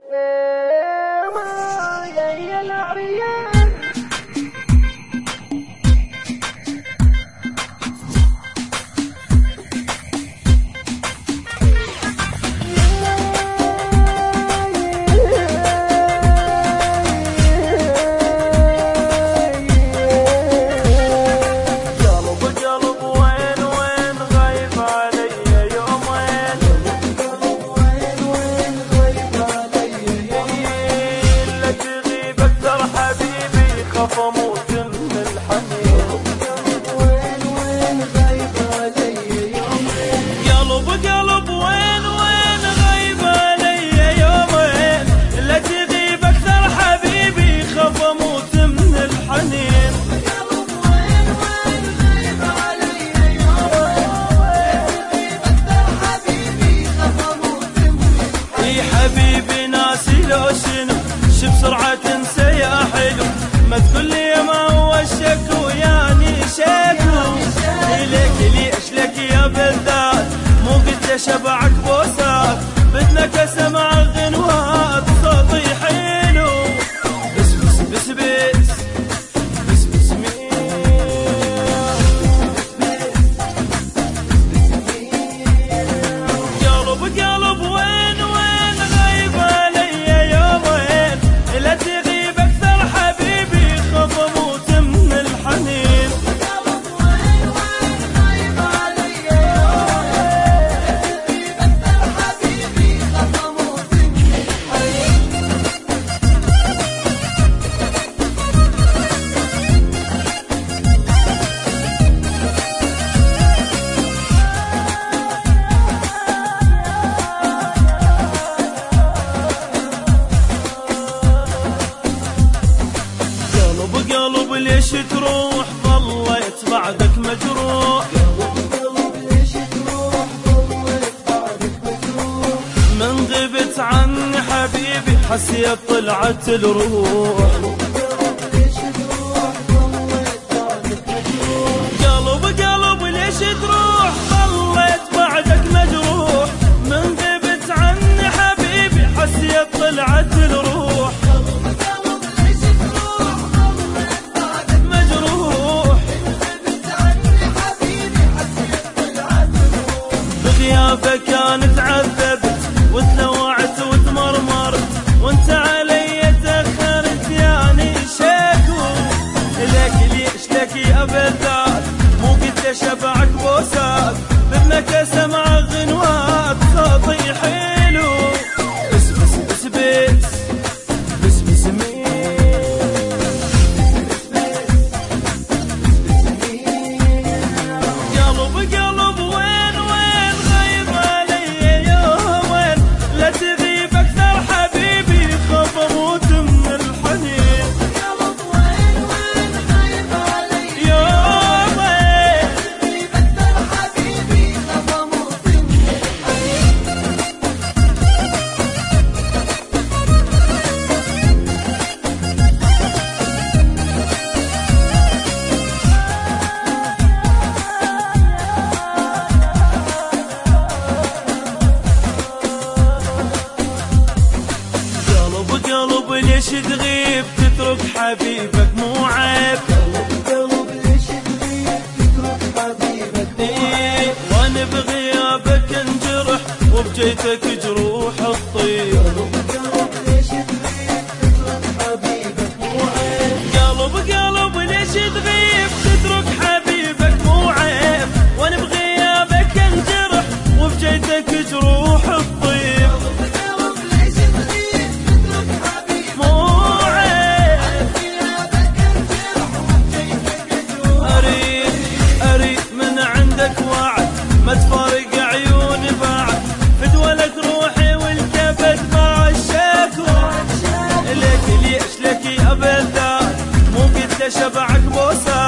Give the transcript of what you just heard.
يا العريان فموت من الحنين. وين غايب علي يومين قلب وين غايب علي يومين، لا تغيب اكثر حبيبي خاف اموت من الحنين. قلب وين غايب علي يومين، لا تغيب اكثر حبيبي خاف اموت من الحنين. يا حبيبي ناسي لو شنو شو بسرعة تنسى يا حلو، ما تقول لي ما هو الشك وياني شكو. ليش لك يا بالذات مو قلت شبعك بوسات، بدنك اسمع غنوات صوتي حلو. بس بس بس بس بس بس قلب وين غايب علي يومين، لا تغيب اكثر حبيبي خاف اموت من الحنين. قلب وين غايب علي يومين، لا تغيب اكثر حبيبي خاف اموت من الحنين. قلب ليش تروح ظليت بعدك مجروح، قلب ليش تروح ظليت بعدك مجروح. من غبت عني حبيبي حسيت طلعت الروح. قلب ليش تروح ظليت بعدك مجروح. قلب ليش تروح ظليت بعدك مجروح، من غبت عني حبيبي حسيت طلعت الروح. قلب ليش تروح ظليت بعدك مجروح غبت عني حبيبي حسيت طلعت الروح. بغيابك كانت عذبت وتلوعت وتمرمرت، وانت علي تأخرت ياني شكو. ليش لك يا بالذات مو قلت شبعك بوسات، بدنك اسمع غنوات صوتي حلو. بس بس بس بس بس بس قلب وين غايب علي يومين، لا تغيب اكثر حبيبي خاف اموت من الحنين. قلب وين غايب علي يومين تغيب اكثر حبيبي خاف اموت من الحنين. قلب ليش تغيب تترك حبيبك مو عيب. قلب ليش تغيب تترك حبيبك مو عيب. وانا بغيابك انجرح وبجيتك جروح الطيب. قلب ليش تغيب تترك حبيبك مو عيب. قلب ليش تغيب تترك حبيبك مو عيب، وانا بغيابك انجرح وبجيتك جروح الطيب. قلب ليش تغيب تترك حبيبك مو عيب غيابك انجرح وجيتك جروح. اريد من عندك وعد ما تفارق عيوني بعد، فدولك روحي والكبد مع الشكوى. ليش لك يا بالذات مو قلت شبعك بوسات،